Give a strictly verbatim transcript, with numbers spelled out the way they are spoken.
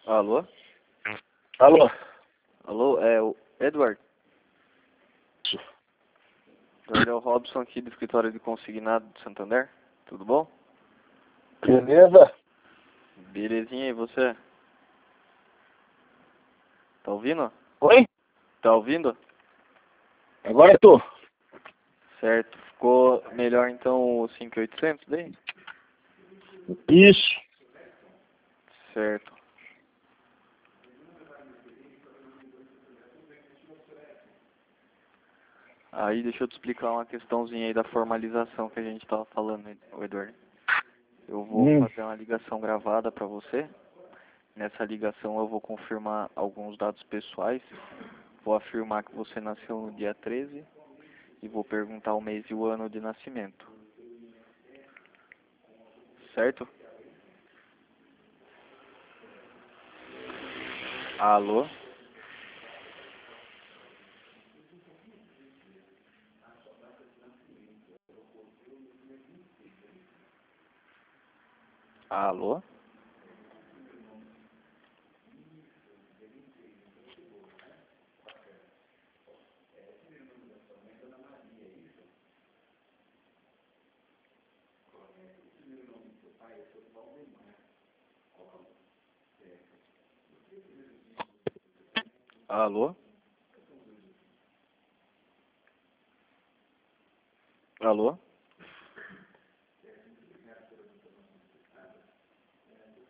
Alô? Alô? Alô, é o Edward? Edward é o Robson aqui do escritório de consignado de Santander. Tudo bom? Beleza? Belezinha, e você? Tá ouvindo? Oi? Tá ouvindo? Agora eu tô. Certo. Ficou melhor então o cinco mil e oitocentos daí? Isso. Certo. Aí deixa eu te explicar uma questãozinha aí da formalização que a gente tava falando, Edward. Eu vou Hum. fazer uma ligação gravada para você. Nessa ligação eu vou confirmar alguns dados pessoais. Vou afirmar que você nasceu no dia treze e vou perguntar o mês e o ano de nascimento. Certo? Alô? Alô? Alô? Alô?